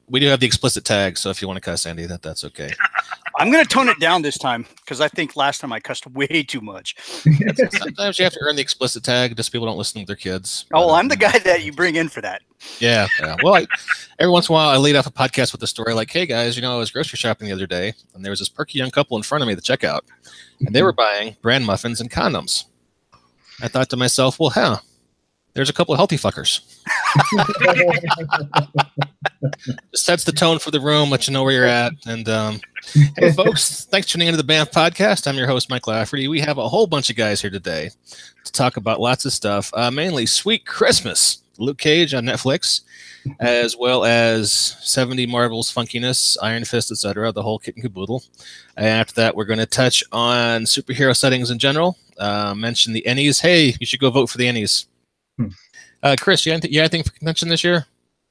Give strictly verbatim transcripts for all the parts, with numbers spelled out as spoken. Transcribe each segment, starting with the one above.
we do have the explicit tag, so if you want to cuss, Andy, that that's okay. I'm going to tone it down this time because I think last time I cussed way too much. Sometimes you have to earn the explicit tag just so people don't listen to their kids. Oh, but, I'm uh, the guy that you bring in for that. Yeah. yeah. Well, I, every once in a while, I lead off a podcast with the story like, hey, guys, you know, I was grocery shopping the other day, and there was this perky young couple in front of me at the checkout, and they were buying bran muffins and condoms. I thought to myself, well, huh, there's a couple of healthy fuckers. Just sets the tone for the room, let you know where you're at. And um, hey, folks, thanks for tuning into the B A M F podcast. I'm your host, Mike Lafferty. We have a whole bunch of guys here today to talk about lots of stuff, uh, mainly Sweet Christmas, Luke Cage on Netflix, as well as seventy Marvel's funkiness, Iron Fist, et cetera, the whole kit and caboodle. And after that, we're going to touch on superhero settings in general, uh, mention the Ennies. Hey, you should go vote for the Ennies. Hmm. Uh, Chris, you have anything, you have anything for convention this year?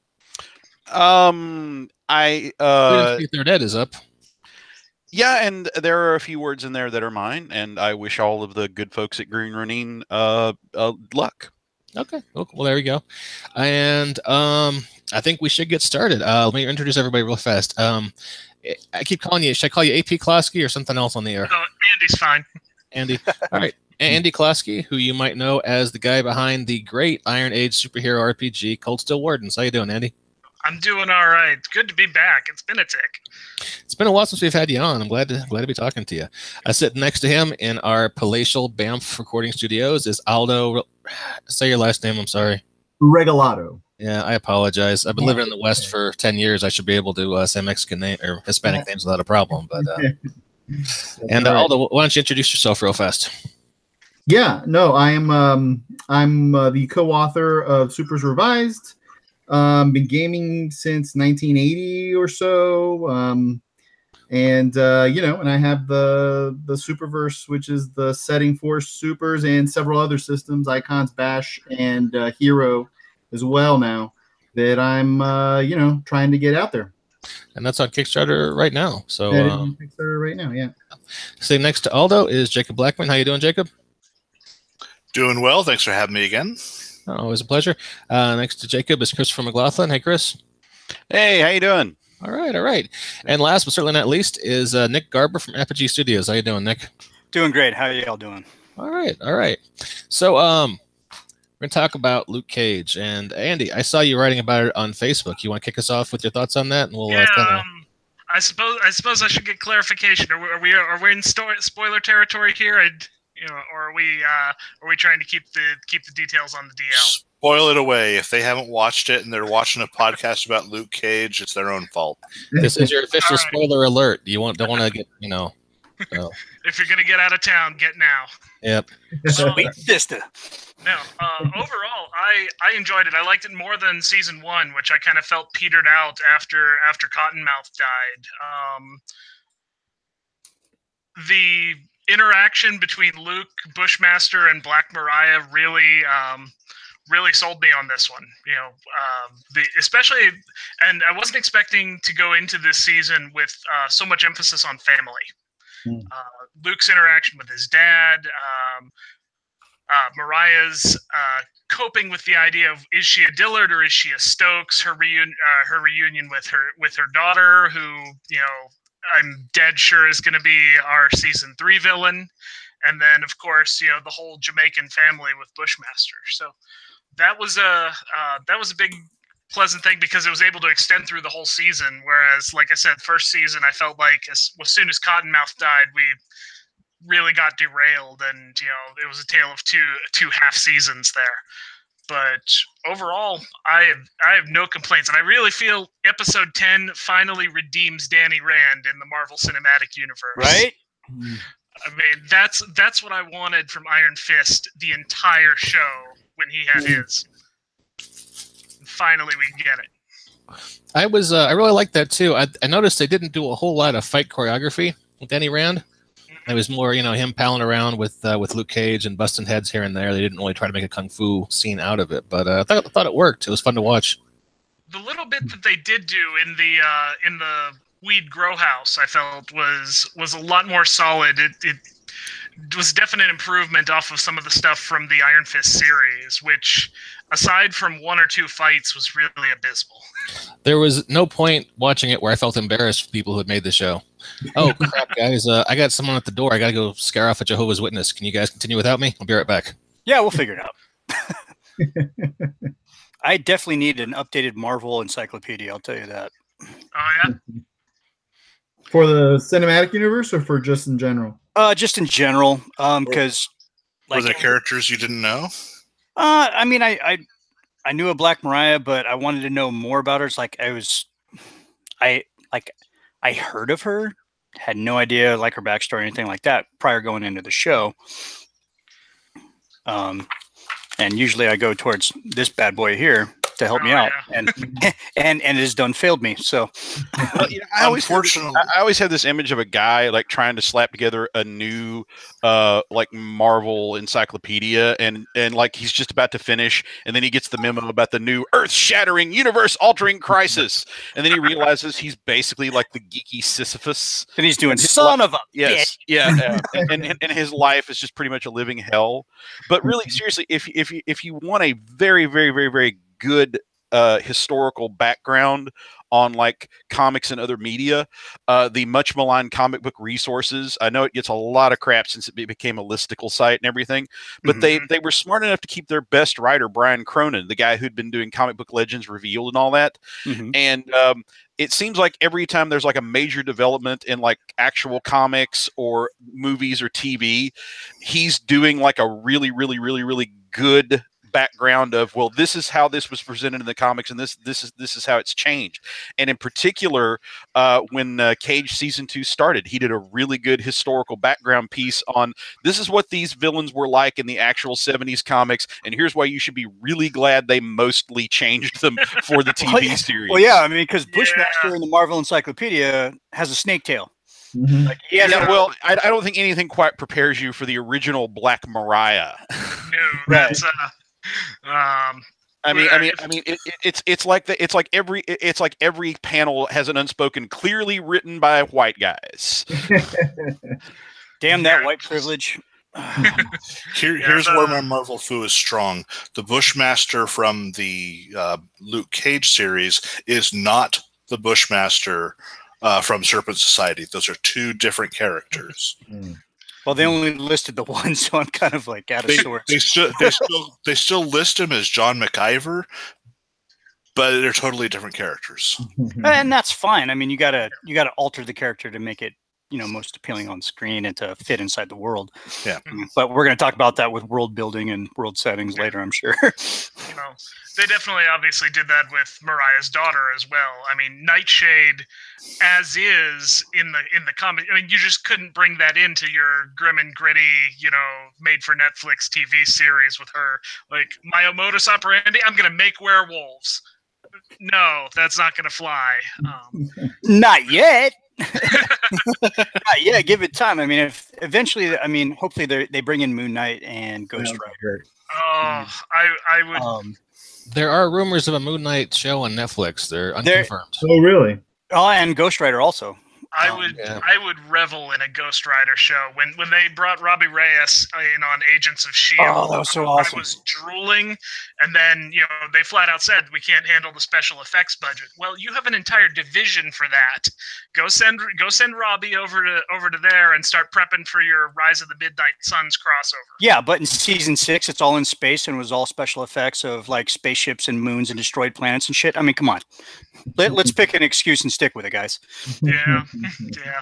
Um, I uh, Third Ed is up. Yeah, and there are a few words in there that are mine, and I wish all of the good folks at Green Running uh, uh luck. Okay, cool. Well, there we go. And um, I think we should get started. Uh, let me introduce everybody real fast. Um, I keep calling you. Should I call you A P Klosky or something else on the air? Oh, Andy's fine. Andy. All right. Andy Klosky, who you might know as the guy behind the great Iron Age superhero R P G, Cold Steel Wardens. How you doing, Andy? I'm doing all right. Good to be back. It's been a tick. It's been a while since we've had you on. I'm glad to glad to be talking to you. I sit next to him in our palatial B A M F recording studios is Aldo. Say your last name. I'm sorry. Regalado. Yeah, I apologize. I've been living in the West for ten years. I should be able to uh, say Mexican name or Hispanic names without a problem. But uh, and uh, right. Aldo, why don't you introduce yourself real fast? Yeah, no, I am. Um, I'm uh, the co-author of Supers Revised. Um, been gaming since nineteen eighty or so, um, and uh, you know, and I have the the Superverse, which is the setting for Supers and several other systems, Icons, Bash, and uh, Hero as well. Now that I'm, uh, you know, trying to get out there, and that's on Kickstarter right now. So that is um, on Kickstarter right now, yeah. Sitting next to Aldo is Jacob Blackman. How you doing, Jacob? Doing well. Thanks for having me again. Oh, always a pleasure. Uh, next to Jacob is Christopher McLaughlin. Hey, Chris. Hey, how you doing? All right, all right. And last but certainly not least is uh, Nick Garber from Apogee Studios. How you doing, Nick? Doing great. How are y'all doing? All right, all right. So um, we're going to talk about Luke Cage. And Andy, I saw you writing about it on Facebook. You want to kick us off with your thoughts on that? And we'll yeah, uh, kinda... um, I suppose I suppose I should get clarification. Are we are we, are we in sto- spoiler territory here? I'd, You know, or are we uh, are we trying to keep the keep the details on the D L? Spoil it away. If they haven't watched it and they're watching a podcast about Luke Cage, it's their own fault. This is your official right. spoiler alert. You want don't want to get you know. So. If you're gonna get out of town, get now. Yep. Sweet Vista. No. Uh, overall, I I enjoyed it. I liked it more than season one, which I kind of felt petered out after after Cottonmouth died. Um, the interaction between Luke, Bushmaster, and Black Mariah really, um, really sold me on this one. You know, um, the especially, and I wasn't expecting to go into this season with uh, so much emphasis on family. Mm. Uh, Luke's interaction with his dad, um, uh, Mariah's uh, coping with the idea of is she a Dillard or is she a Stokes? Her reunion, uh, her reunion with her with her daughter, who you know. I'm dead sure is going to be our season three villain. And then, of course, you know, the whole Jamaican family with Bushmaster. So that was a uh, that was a big pleasant thing because it was able to extend through the whole season. Whereas, like I said, first season, I felt like as, as soon as Cottonmouth died, we really got derailed. And, you know, it was a tale of two two half seasons there. But overall, I have I have no complaints, and I really feel Episode ten finally redeems Danny Rand in the Marvel Cinematic Universe. Right? I mean, that's that's what I wanted from Iron Fist the entire show when he had his. And finally, we get it. I was uh, I really liked that too. I, I noticed they didn't do a whole lot of fight choreography with Danny Rand. It was more, you know, him palling around with uh, with Luke Cage and busting heads here and there. They didn't really try to make a kung fu scene out of it, but uh, I thought I thought it worked. It was fun to watch. The little bit that they did do in the uh, in the Weed Grow House, I felt was was a lot more solid. It, it was definite improvement off of some of the stuff from the Iron Fist series, which, aside from one or two fights, was really abysmal. There was no point watching it where I felt embarrassed for people who had made the show. Oh, crap, guys. Uh, I got someone at the door. I got to go scare off a Jehovah's Witness. Can you guys continue without me? I'll be right back. Yeah, we'll figure it out. I definitely need an updated Marvel encyclopedia. I'll tell you that. Oh, yeah? For the cinematic universe or for just in general? Uh, just in general, um, because Were like, there characters you didn't know? uh, I mean, I, I, I knew of Black Mariah, but I wanted to know more about her. It's like I was, I like, I heard of her, had no idea like her backstory or anything like that prior going into the show. Um, and usually I go towards this bad boy here to help Oh, me out, yeah. and and and it has done failed me. So Well, you know, I always had this- Unfortunately, I I always had this image of a guy like trying to slap together a new uh like Marvel encyclopedia, and and like he's just about to finish, and then he gets the memo about the new earth-shattering, universe-altering crisis, and then he realizes he's basically like the geeky Sisyphus. then he's doing And his son li- of a Yes, yeah, yeah. and, and and his life is just pretty much a living hell. But really, seriously, if if you if you want a very very very very good uh, historical background on like comics and other media, uh, the much maligned Comic Book Resources. I know it gets a lot of crap since it be- became a listicle site and everything, but Mhm. they they were smart enough to keep their best writer, Brian Cronin, the guy who'd been doing Comic Book Legends Revealed and all that. Mhm. And um, it seems like every time there's like a major development in like actual comics or movies or T V, he's doing like a really, really, really, really good background of, well, this is how this was presented in the comics, and this this is this is how it's changed. And in particular, uh, when uh, Cage season two started, he did a really good historical background piece on this is what these villains were like in the actual seventies comics, and here's why you should be really glad they mostly changed them for the T V Well, yeah. series. Well, yeah, I mean, because Yeah. Bushmaster in the Marvel Encyclopedia has a snake tail. Mhm. Like, he has Yeah, a- well, I, I don't think anything quite prepares you for the original Black Mariah. No, Right. that's uh, um, I mean, I mean, If- I mean, it, it, it's it's like the, it's like every it- it's like every panel has an unspoken, clearly written by white guys. damn that Yeah. white privilege. Here, Yeah, here's the- where my Marvel foo is strong. The Bushmaster from the uh, Luke Cage series is not the Bushmaster uh, from Serpent Society. Those are two different characters. Well, they only listed the one, so I'm kind of like out of They, sorts. they still they still they still list him as John McIver, but they're totally different characters. And that's fine. I mean, you gotta you gotta alter the character to make it, you know, most appealing on screen and to fit inside the world. Yeah. But we're gonna talk about that with world building and world settings later, I'm sure. you know, they definitely obviously did that with Mariah's daughter as well. I mean, Nightshade, as is in the in the comic. I mean, you just couldn't bring that into your grim and gritty, you know, made for Netflix T V series with her. Like, my modus operandi, I'm gonna make werewolves. No, that's not gonna fly. Um, Not yet. Not yet. Give it time. I mean, if eventually, I mean, hopefully they they bring in Moon Knight and Ghost Rider. oh, I I would. Um, There are rumors of a Moon Knight show on Netflix. They're There- unconfirmed. Oh, really? oh, and Ghost Rider also. I Um, would yeah. I would revel in a Ghost Rider show. When when they brought Robbie Reyes in on Agents of S H I E L D, Oh, that was so I awesome. was drooling, and then you know they flat out said we can't handle the special effects budget. Well, you have an entire division for that. Go send go send Robbie over to over to there and start prepping for your Rise of the Midnight Suns crossover. Yeah, but in season six, it's all in space and it was all special effects of like spaceships and moons and destroyed planets and shit. I mean, come on. Let, let's pick an excuse and stick with it, guys. Yeah, yeah.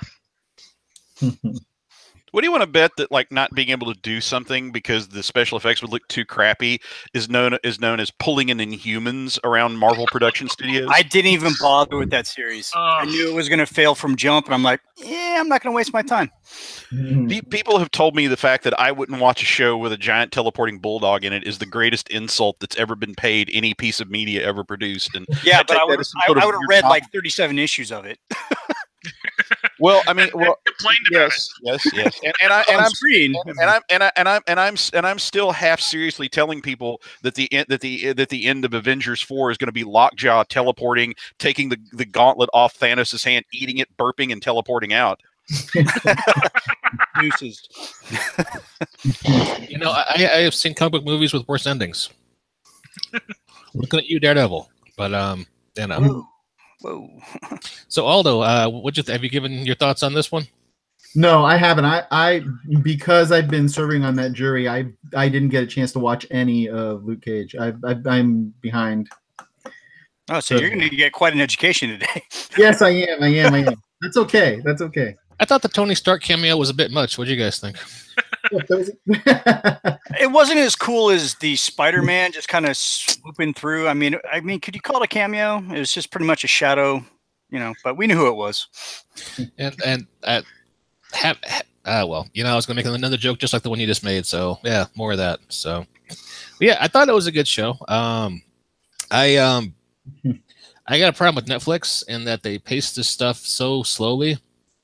What do you want to bet that like not being able to do something because the special effects would look too crappy is known is known as pulling in Inhumans around Marvel production studios? I didn't even bother with that series. I Ugh. knew it was going to fail from jump, and I'm like, yeah, I'm not going to waste my time. Pe- People have told me the fact that I wouldn't watch a show with a giant teleporting bulldog in it is the greatest insult that's ever been paid any piece of media ever produced. And Yeah, I but take I that would as some I, sort of I would have weird read like compliment. thirty-seven issues of it well, I mean, well, Complained about it. yes, yes, yes, and, and I and on I'm screen. and I'm and I and I'm and I'm and I'm still half seriously telling people that the end that the that the end of Avengers four is going to be Lockjaw teleporting, taking the, the gauntlet off Thanos' hand, eating it, burping, and teleporting out. Deuces. You know, I, I have seen comic book movies with worse endings. Looking at you, Daredevil. But um, you know. Whoa. Whoa. So Aldo, uh, what you th- have you given your thoughts on this one? No, I haven't. I, I because I've been serving on that jury, I I didn't get a chance to watch any of Luke Cage. I, I I'm behind. Oh, so you're going to get quite an education today. Yes, I am. I am. I am. That's okay. That's okay. I thought the Tony Stark cameo was a bit much. What do you guys think? It wasn't as cool as the Spider-Man just kind of swooping through. I mean, I mean, could you call it a cameo? It was just pretty much a shadow, you know. But we knew who it was. And and uh, have uh, well, you know, I was going to make another joke just like the one you just made. So yeah, more of that. So but yeah, I thought it was a good show. Um, I um. I got a problem with Netflix in that they pace this stuff so slowly.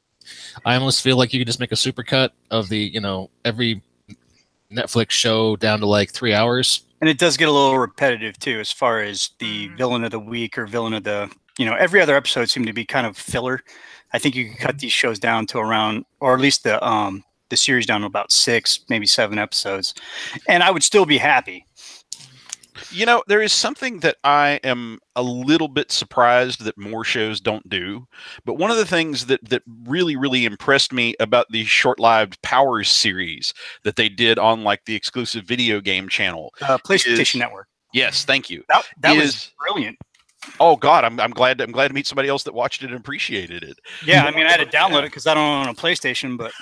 I almost feel like you could just make a supercut of the, you know, every Netflix show down to like three hours. And it does get a little repetitive too, as far as the villain of the week or villain of the, you know, every other episode seemed to be kind of filler. I think you can cut these shows down to around, or at least the um the series down to about six, maybe seven episodes, and I would still be happy. You know, there is something that I am a little bit surprised that more shows don't do. But one of the things that that really, really impressed me about the short-lived Powers series that they did on like the exclusive video game channel, Uh, PlayStation is, Network. yes, thank you. That, that is, was brilliant. Oh God, I'm I'm glad I'm glad to meet somebody else that watched it and appreciated it. Yeah, I mean, I had to download it because I don't own a PlayStation, but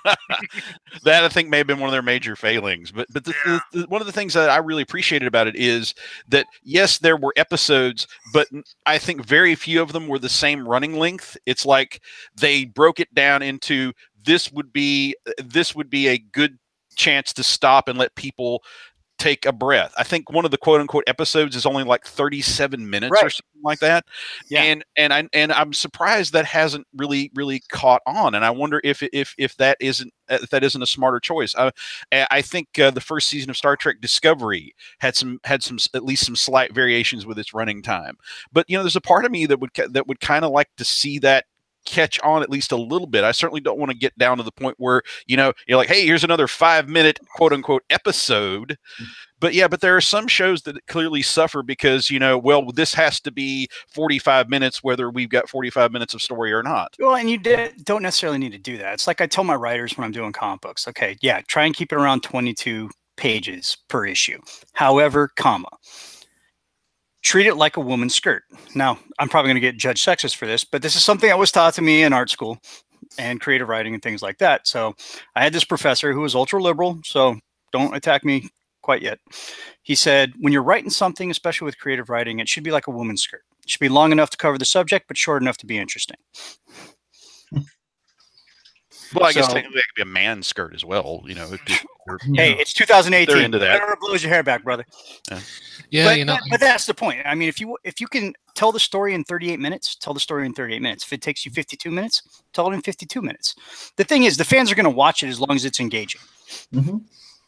that I think may have been one of their major failings. But but the, Yeah. the, the, one of the things that I really appreciated about it is that yes, there were episodes, but I think very few of them were the same running length. It's like they broke it down into this would be this would be a good chance to stop and let people take a breath. I think one of the quote unquote episodes is only like thirty-seven minutes Right. or something like that. Yeah. And and I and I'm surprised that hasn't really really caught on. And I wonder if if if that isn't if that isn't a smarter choice. I I think uh, the first season of Star Trek Discovery had some had some at least some slight variations with its running time. But you know, there's a part of me that would that would kind of like to see that catch on at least a little bit. I certainly don't want to get down to the point where, you know, you're like, hey, here's another five minute quote unquote episode. But yeah, but there are some shows that clearly suffer because, you know, well, this has to be forty-five minutes, whether we've got forty-five minutes of story or not. well, and you d- don't necessarily need to do that. It's like I tell my writers when I'm doing comic books, okay, yeah, try and keep it around twenty-two pages per issue. However, comma, treat it like a woman's skirt. Now, I'm probably going to get judged sexist for this, but this is something that was taught to me in art school and creative writing and things like that. So I had this professor who was ultra liberal, so don't attack me quite yet. He said, when you're writing something, especially with creative writing, it should be like a woman's skirt. It should be long enough to cover the subject, but short enough to be interesting. Well, I guess So- technically it could be a man's skirt as well. You know, if you- Hey, it's two thousand eighteen. They're into that. Whatever blows your hair back, brother. Yeah, but, you know, but, but that's the point. I mean, if you if you can tell the story in thirty-eight minutes, tell the story in thirty-eight minutes. If it takes you fifty-two minutes, tell it in fifty-two minutes. The thing is, the fans are going to watch it as long as it's engaging. Mhm.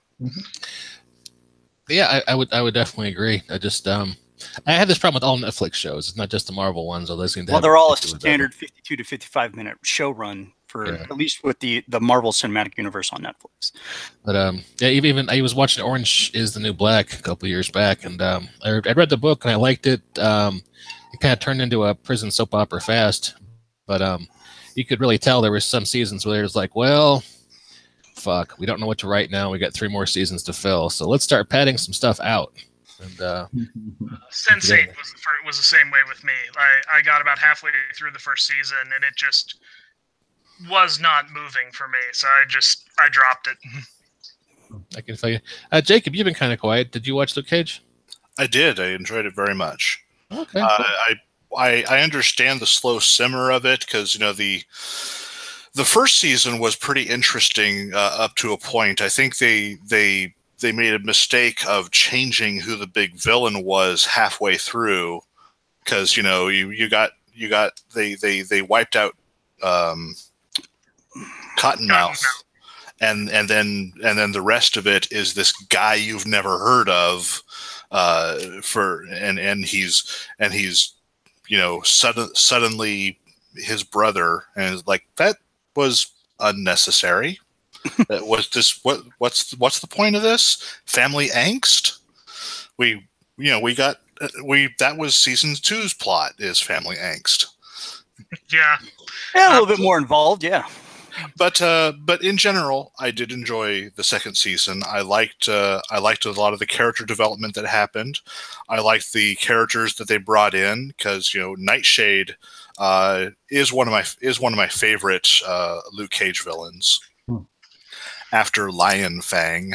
yeah, I, I would, I would definitely agree. I just, um, I had this problem with all Netflix shows. It's not just the Marvel ones. Although they seem to Well, have they're all a issues with that. standard fifty-two to fifty-five minute show run for Yeah. at least with the the Marvel Cinematic Universe on Netflix. But um, yeah, even, even I was watching Orange is the New Black a couple of years back, and um, I, I read the book and I liked it. Um, it kind of turned into a prison soap opera fast, but um, you could really tell there were some seasons where it was like, well, fuck, we don't know what to write now. We got three more seasons to fill, so let's start padding some stuff out. And uh, Sense eight was the, fir- was the same way with me. I, I got about halfway through the first season, and it just was not moving for me. So I just I dropped it. I can tell you, uh, Jacob, you've been kind of quiet. Did you watch Luke Cage? I did. I enjoyed it very much. Okay. Uh, I, I I understand the slow simmer of it because you know the the first season was pretty interesting uh, up to a point. I think they they they made a mistake of changing who the big villain was halfway through because you know you, you got you got they they they wiped out um, Cottonmouth. Cottonmouth. And and then and then the rest of it is this guy you've never heard of, uh, for and and he's and he's you know sudden suddenly his brother and it's like that was unnecessary. It was this what what's what's the point of this? Family angst. We you know we got we that was season two's plot is family angst. Yeah, Yeah, a little bit more involved. Yeah. But uh, but in general, I did enjoy the second season. I liked uh, I liked a lot of the character development that happened. I liked the characters that they brought in because you know Nightshade uh, is one of my is one of my favorite uh, Luke Cage villains. Hmm. After Lion Fang,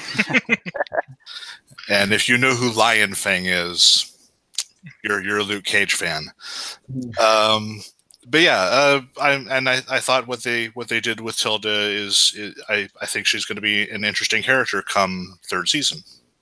and if you know who Lion Fang is, you're you're a Luke Cage fan. Um, But yeah, uh, I, and I, I thought what they what they did with Tilda is, is I, I think she's going to be an interesting character come third season.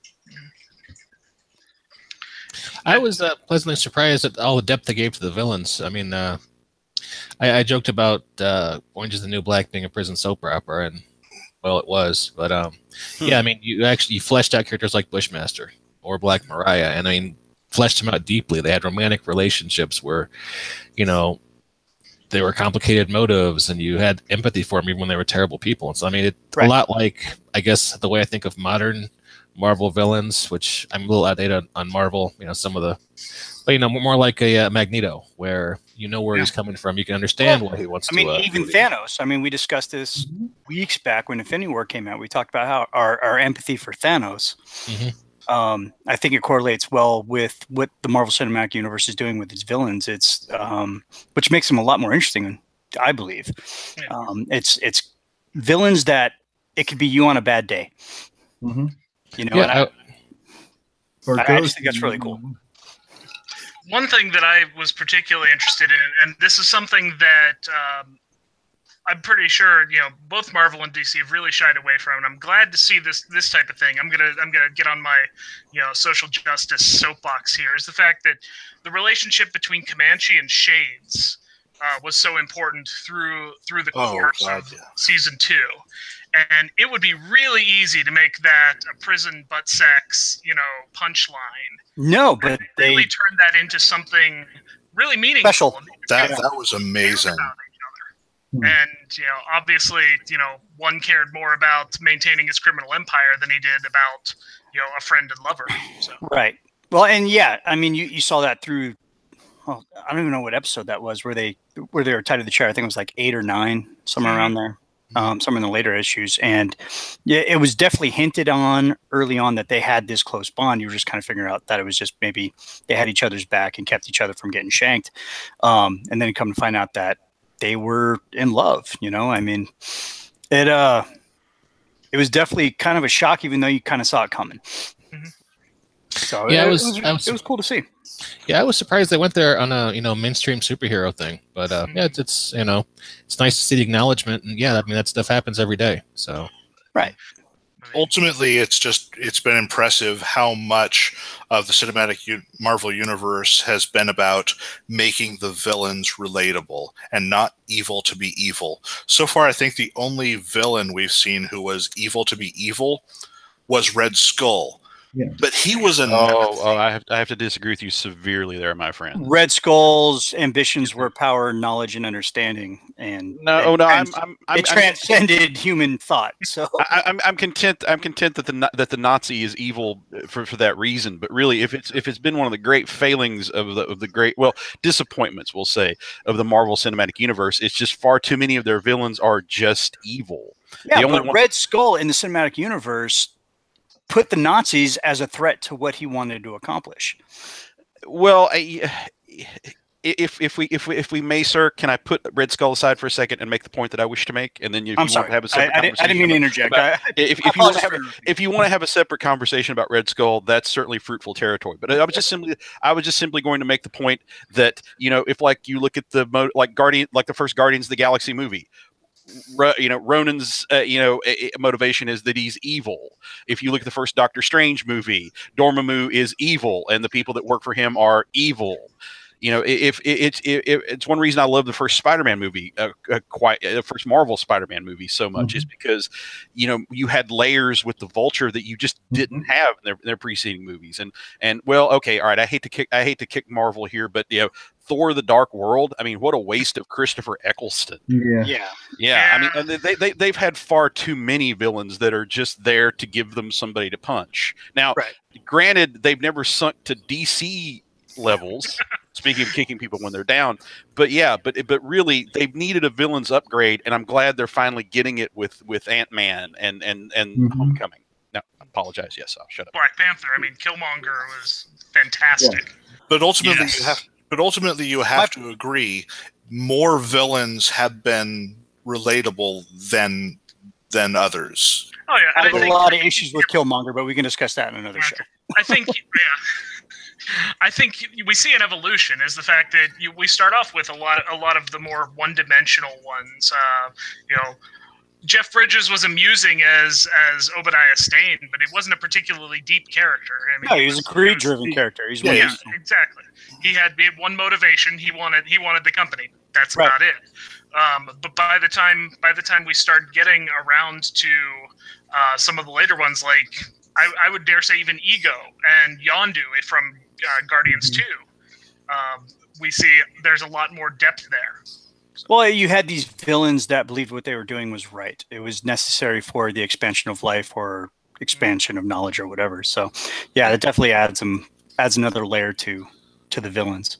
I was uh, pleasantly surprised at all the depth they gave to the villains. I mean, uh, I, I joked about uh, Orange is the New Black being a prison soap opera, and well, it was. But um, hmm. yeah, I mean, you actually you fleshed out characters like Bushmaster or Black Mariah, and I mean, fleshed them out deeply. They had romantic relationships where, you know, they were complicated motives, and you had empathy for them even when they were terrible people. And so, I mean, it's right. a lot like, I guess, the way I think of modern Marvel villains, which I'm a little outdated on, on Marvel. You know, some of the, but you know, more like a uh, Magneto, where you know where yeah. he's coming from, you can understand well, what he wants. I mean, to, uh, even Thanos. I mean, we discussed this weeks back when Infinity War came out. We talked about how our, our empathy for Thanos. Mm-hmm. Um, I think it correlates well with what the Marvel Cinematic Universe is doing with its villains. It's um, which makes them a lot more interesting, I believe. Yeah. Um, it's it's villains that it could be you on a bad day. Mm-hmm. You know, yeah, and I, I, I just think that's really cool. One thing that I was particularly interested in, and this is something that um, I'm pretty sure, you know, both Marvel and D C have really shied away from, and I'm glad to see this this type of thing. I'm gonna I'm gonna get on my, you know, social justice soapbox here. Is the fact that the relationship between Comanche and Shades uh, was so important through through the course oh, God, of yeah. season two, and it would be really easy to make that a prison butt sex, you know, punchline. No, but they really turned that into something really meaningful. Special. That that was amazing. And, you know, obviously, you know, one cared more about maintaining his criminal empire than he did about, you know, a friend and lover. So. Right. Well, and yeah, I mean, you, you saw that through, well, I don't even know what episode that was where they where they were tied to the chair. I think it was like eight or nine, somewhere mm-hmm. around there, um, somewhere in the later issues. And yeah, it was definitely hinted on early on that they had this close bond. You were just kind of figuring out that it was just maybe they had each other's back and kept each other from getting shanked. Um, and then you come to find out that they were in love, you know. I mean, it uh, it was definitely kind of a shock, even though you kind of saw it coming. Mm-hmm. So yeah, it, it, was, it, was, I was, it was cool to see. Yeah, I was surprised they went there on a you know mainstream superhero thing, but uh, yeah, it's, it's you know it's nice to see the acknowledgement, and yeah, I mean that stuff happens every day. So right. Ultimately, it's just it's been impressive how much of the cinematic U- Marvel universe has been about making the villains relatable and not evil to be evil. So far, I think the only villain we've seen who was evil to be evil was Red Skull. Yeah. But he was an oh, oh I have I have to disagree with you severely there, my friend. Red Skull's ambitions were power, knowledge, and understanding, and no, and oh no, trans- I'm, I'm, I'm it transcended I'm, human thought. So I, I'm I'm content. I'm content that the that the Nazi is evil for, for that reason. But really, if it's if it's been one of the great failings of the of the great well disappointments, we'll say, of the Marvel Cinematic Universe, it's just far too many of their villains are just evil. Yeah, the only but one- Red Skull in the Cinematic Universe put the Nazis as a threat to what he wanted to accomplish. Well, I, if if we if we if we may, sir, can I put Red Skull aside for a second and make the point that I wish to make, and then you, if I'm you sorry. want to have a separate I, I, didn't, I didn't mean to interject. About, I, if, if, you want to have, if you want to have a separate conversation about Red Skull, that's certainly fruitful territory. But I was just simply I was just simply going to make the point that you know if like you look at the mo- like Guardian like the first Guardians of the Galaxy movie. You know, Ronan's uh, you know motivation is that he's evil. If you look at the first Doctor Strange movie, Dormammu is evil, and the people that work for him are evil. You know, if it's it, it, it's one reason I love the first Spider-Man movie, uh, uh, quite the first Marvel Spider-Man movie so much mm-hmm. is because, you know, you had layers with the Vulture that you just didn't have in their, their preceding movies. And and well, okay, all right, I hate to kick I hate to kick Marvel here, but you know, Thor: The Dark World. I mean, what a waste of Christopher Eccleston. Yeah, yeah, yeah. I mean, and they they they've had far too many villains that are just there to give them somebody to punch. Now, right. granted, they've never sunk to D C levels. Speaking of kicking people when they're down, but yeah, but but really, they've needed a villains upgrade, and I'm glad they're finally getting it with with Ant-Man and and and Mm-hmm. Homecoming. No, I apologize. Yes, I'll shut up. Black Panther. I mean, Killmonger was fantastic. Yeah. But ultimately, Yes. you have. But ultimately, you have to agree. More villains have been relatable than than others. Oh yeah, I and have I a think, lot of issues with Killmonger, but we can discuss that in another show. I think, yeah. I think we see an evolution is the fact that you, we start off with a lot, a lot of the more one-dimensional ones. Uh, you know, Jeff Bridges was amusing as as Obadiah Stane, but it wasn't a particularly deep character. I mean, No, he was a Creed-driven he, character. He's yeah, one yeah exactly. He had, he had one motivation. He wanted he wanted the company. That's right. about it. Um, but by the time by the time we start getting around to uh, some of the later ones, like I, I would dare say even Ego and Yondu from uh, Guardians two, um, we see there's a lot more depth there. Well, you had these villains that believed what they were doing was right. It was necessary for the expansion of life or expansion of knowledge or whatever. So, yeah, that definitely adds some adds another layer to to the villains.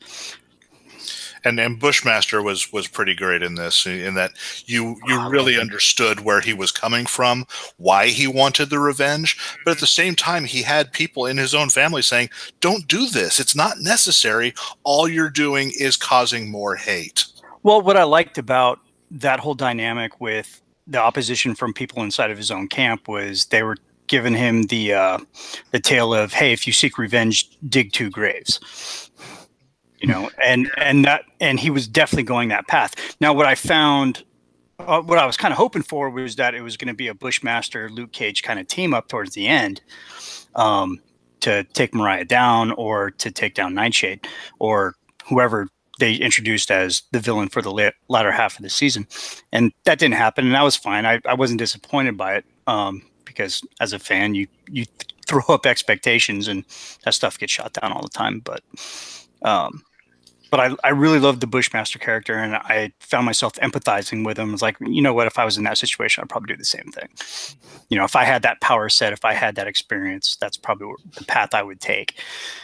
And and Bushmaster was was pretty great in this, in that you you really understood where he was coming from, why he wanted the revenge, but at the same time he had people in his own family saying, "Don't do this. It's not necessary. All you're doing is causing more hate." Well, what I liked about that whole dynamic with the opposition from people inside of his own camp was they were giving him the uh, the tale of, "Hey, if you seek revenge, dig two graves." You know, and and that and he was definitely going that path. Now, what I found, uh, what I was kind of hoping for was that it was going to be a Bushmaster Luke Cage kind of team up towards the end, um, to take Mariah down or to take down Nightshade or whoever they introduced as the villain for the la- latter half of the season, and that didn't happen, and that was fine. I, I wasn't disappointed by it, um, because as a fan, you you th- throw up expectations, and that stuff gets shot down all the time. But um, but I I really loved the Bushmaster character, and I found myself empathizing with him. It's like, you know what, if I was in that situation, I'd probably do the same thing. You know, if I had that power set, if I had that experience, that's probably the path I would take.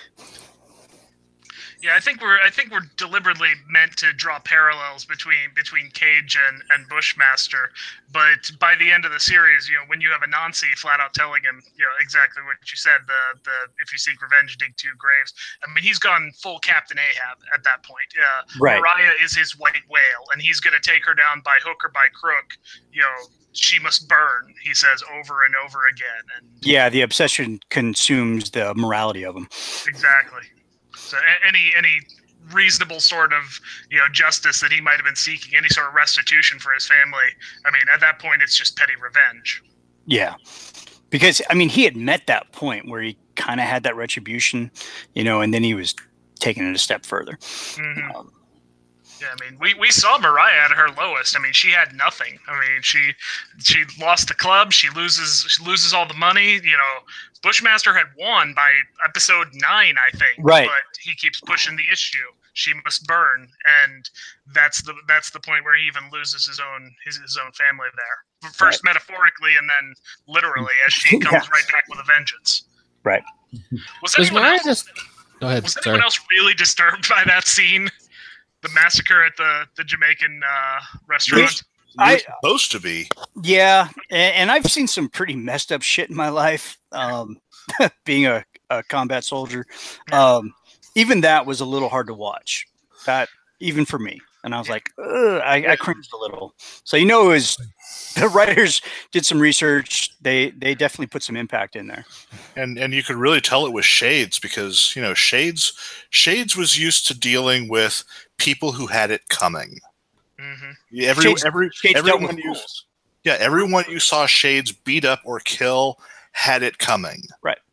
Yeah, I think we're I think we're deliberately meant to draw parallels between between Cage and, and Bushmaster, but by the end of the series, you know, when you have Anansi flat out telling him, you know, exactly what you said, the the if you seek revenge, dig two graves. I mean, he's gone full Captain Ahab at that point. Uh, right. Mariah is his white whale, and he's going to take her down by hook or by crook. You know, she must burn, he says over and over again. And yeah, the obsession consumes the morality of him. Exactly. So any any reasonable sort of, you know, justice that he might have been seeking, any sort of restitution for his family, I mean, at that point, it's just petty revenge. Yeah, because I mean, he had met that point where he kind of had that retribution, you know, and then he was taking it a step further. Mm-hmm. Um, yeah, I mean, we, we saw Mariah at her lowest. I mean, she had nothing. I mean, she she lost the club. She loses she loses all the money. You know, Bushmaster had won by episode nine, I think. Right. But he keeps pushing the issue. She must burn, and that's the that's the point where he even loses his own his, his own family there. First right. metaphorically, and then literally, as she comes yeah. right back with a vengeance. Right. Was anyone, else, just... Go ahead, was sorry. anyone else really disturbed by that scene? The massacre at the, the Jamaican uh, restaurant? I supposed to be. Yeah, and, and I've seen some pretty messed up shit in my life, um, being a, a combat soldier. Um, even that was a little hard to watch, that even for me. And I was like, Ugh, I, I cringed a little. So, you know, it was the writers did some research. They they definitely put some impact in there. And and you could really tell it was Shades, because, you know, Shades Shades was used to dealing with people who had it coming. Mm-hmm. Every, Shades, every, Shades everyone you, yeah, everyone you saw Shades beat up or kill had it coming. Right.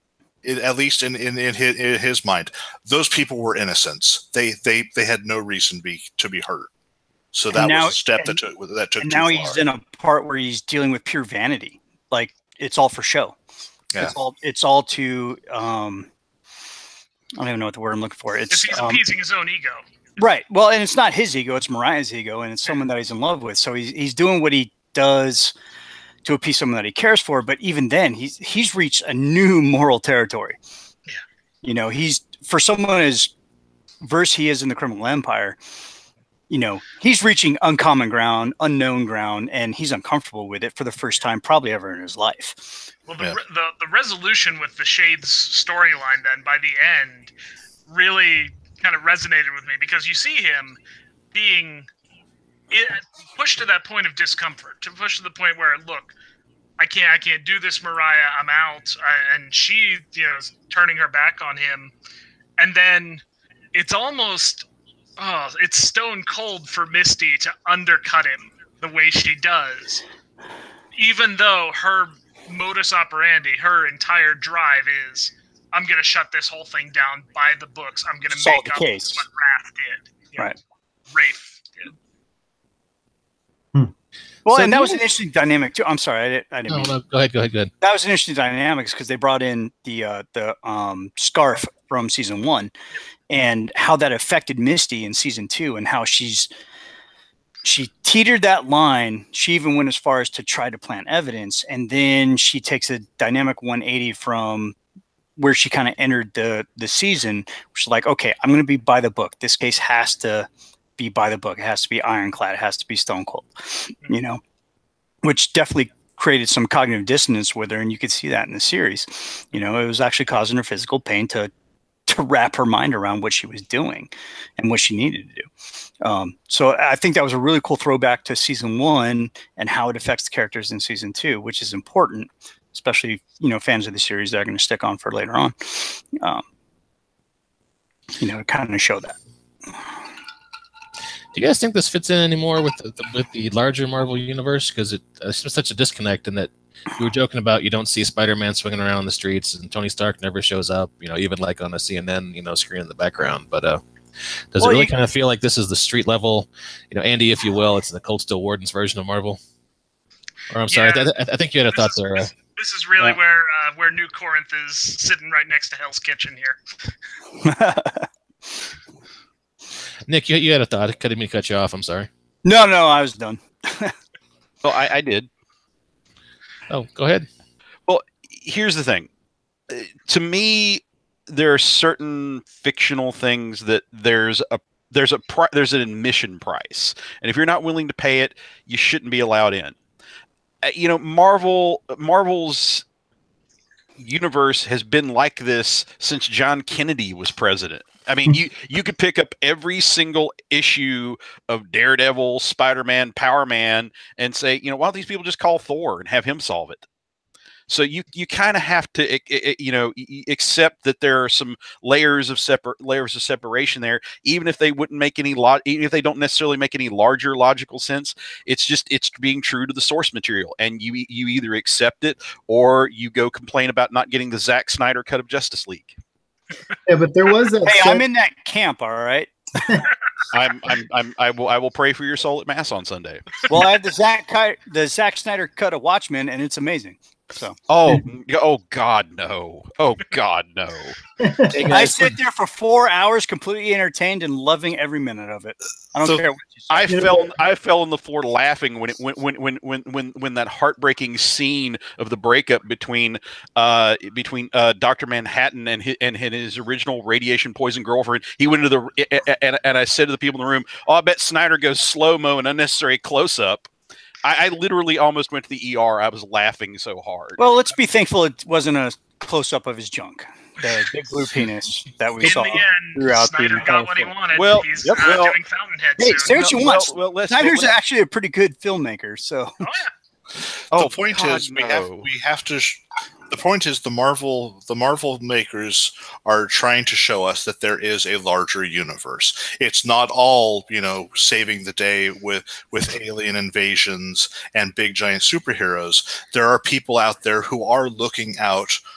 it, at least in, in, in, his, in his mind, those people were innocents. They they they had no reason be to be hurt. So that now, was a step and, that took that took. And too now far. he's in a part where he's dealing with pure vanity. Like it's all for show. Yeah. It's all it's all to um, I don't even know what the word I'm looking for. It's he's um, appeasing his own ego. Right. Well, and it's not his ego; it's Mariah's ego, and it's someone that he's in love with. So he's he's doing what he does to appease someone that he cares for. But even then, he's he's reached a new moral territory. Yeah. You know, he's for someone as versed he is in the criminal empire. You know, he's reaching uncommon ground, unknown ground, and he's uncomfortable with it for the first time probably ever in his life. Well, the Yeah. the, the resolution with the Shades storyline then by the end really kind of resonated with me because you see him being it, pushed to that point of discomfort, to push to the point where, look, I can't, I can't do this, Mariah. I'm out, I, and she, you know, is turning her back on him, and then it's almost, oh, it's stone cold for Misty to undercut him the way she does, even though her modus operandi, her entire drive is, I'm going to shut this whole thing down by the books. I'm going to Solve make the up case. what Raph did. You know, Right. Rafe did. Well, So and that do was you- an interesting dynamic too. I'm sorry, I didn't. I didn't No, mean no, go ahead, go ahead, go ahead. that was an interesting dynamics because they brought in the uh, the um, scarf from season one, and how that affected Misty in season two, and how she's she teetered that line. She even went as far as to try to plant evidence, and then she takes a dynamic one eighty from where she kind of entered the the season. She's like, okay, I'm going to be by the book. This case has to be by the book. It has to be ironclad. It has to be stone cold. You know, which definitely created some cognitive dissonance with her, and you could see that in the series. You know, it was actually causing her physical pain to to wrap her mind around what she was doing and what she needed to do. Um, so I think that was a really cool throwback to season one and how it affects the characters in season two, which is important, especially, you know, fans of the series that are going to stick on for later on. Um, you know, to kind of show that. Do you guys think this fits in anymore with the, with the larger Marvel universe? Because it uh, it's such a disconnect in that you were joking about you don't see Spider-Man swinging around the streets and Tony Stark never shows up, you know, even like on a C N N, you know, screen in the background. But uh, does Well, it really you- kind of feel like this is the street level, you know, Andy, if you will, it's the Cold Steel Warden's version of Marvel? Or I'm sorry, Yeah. I, th- I think you had a This thought is, there. Uh, this, this is really Yeah. where uh, where New Corinth is sitting right next to Hell's Kitchen here. Nick, you, you had a thought. I couldn't mean to cut you off. I'm sorry. no, no, I was done. Well, I, I did. Oh, go ahead. Here's the thing. Uh, To me, there are certain fictional things that there's a there's a pri- there's an admission price, and if you're not willing to pay it, you shouldn't be allowed in. Uh, you know, Marvel Marvel's universe has been like this since John Kennedy was president. I mean, you you could pick up every single issue of Daredevil, Spider-Man, Power Man, and say, you know, why don't these people just call Thor and have him solve it? So you you kind of have to eh, eh, you know y- y- accept that there are some layers of separate layers of separation there, even if they wouldn't make any lot, even if they don't necessarily make any larger logical sense. It's just it's being true to the source material, and you e- you either accept it or you go complain about not getting the Zack Snyder cut of Justice League. Yeah, but there was that. Hey, set- I'm in that camp, all right. I'm I'm I'm I will I will pray for your soul at mass on Sunday. Well, I have the Zack Ki- the Zack Snyder cut of Watchmen, and it's amazing. So Oh oh God no! Oh God no! Hey, I guys, sit there for four hours, completely entertained and loving every minute of it. I don't So, care what you say. I You know- fell I fell on the floor laughing when it when when when when when when that heartbreaking scene of the breakup between uh between uh Doctor Manhattan and his, and his original radiation poison girlfriend. He went into the and, and I said to the people in the room, "Oh, I bet Snyder goes slow mo and unnecessary close up." I, I literally almost went to the E R. I was laughing so hard. Well, let's be thankful it wasn't a close up of his junk, the big blue penis that we In saw the end, throughout the Snyder entire got what he film. wanted. Well, He's yep, uh, well- doing Fountainhead Hey, soon. say what you Well, want. well, let's- Snyder's well, actually a pretty good filmmaker, so Oh yeah. Oh, the point God, is we have no. we have to sh- the point is the marvel the marvel makers are trying to show us that there is a larger universe. It's not all, you know, saving the day with with alien invasions and big giant superheroes. There are people out there who are looking out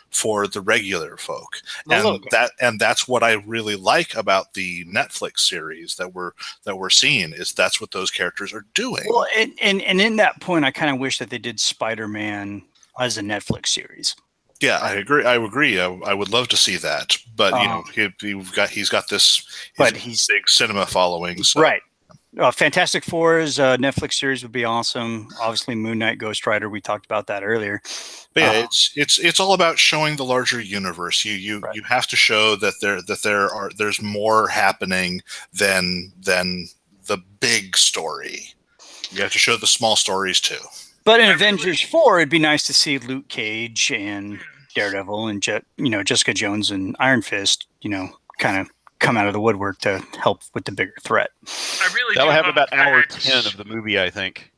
for the regular folk. A little And bit. that and that's what I really like about the Netflix series that we're that we're seeing is that's what those characters are doing. Well, and, and, and in that point, I kind of wish that they did Spider-Man as a Netflix series. Yeah, I agree. I agree. I, I would love to see that, but you know, Um, he, he's got he's got this. but he's he's- big cinema following, so. Right. Uh, Fantastic Four's uh, Netflix series would be awesome. Obviously, Moon Knight, Ghost Rider. We talked about that earlier. But yeah, Uh, it's it's it's all about showing the larger universe. You you Right. you have to show that there that there are there's more happening than than the big story. You have to show the small stories too. But in I Avengers four, it'd be nice to see Luke Cage and Daredevil and Je- you know Jessica Jones and Iron Fist, you know, kind of come out of the woodwork to help with the bigger threat. I really That'll do have hope about hour that- ten of the movie, I think.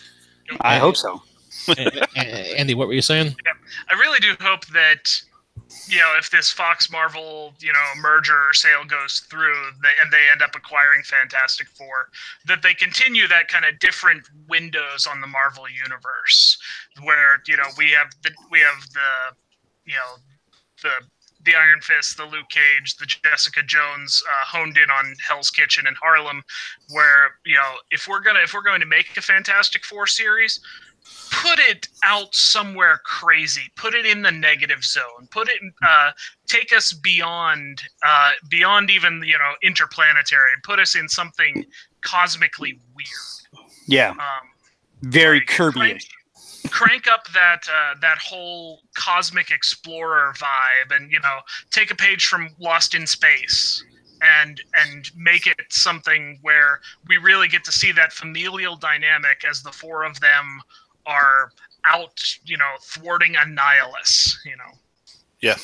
I hope so. A- A- Andy, what were you saying? I really do hope that, you know, if this Fox Marvel, you know, merger or sale goes through, they, and they end up acquiring Fantastic Four, that they continue that kind of different windows on the Marvel universe, where you know we have the we have the, you know, the the Iron Fist, the Luke Cage, the Jessica Jones uh, honed in on Hell's Kitchen and Harlem, where you know if we're gonna if we're going to make a Fantastic Four series, put it out somewhere crazy. Put it in the negative zone. Put it, uh, take us beyond, uh, beyond even you know interplanetary. Put us in something cosmically weird. Yeah, Um, very like, Kirby-ish. crank up that uh, that whole cosmic explorer vibe, and you know take a page from Lost in Space. And and make it something where we really get to see that familial dynamic as the four of them are out, you know, thwarting a nihilus, you know. Yeah.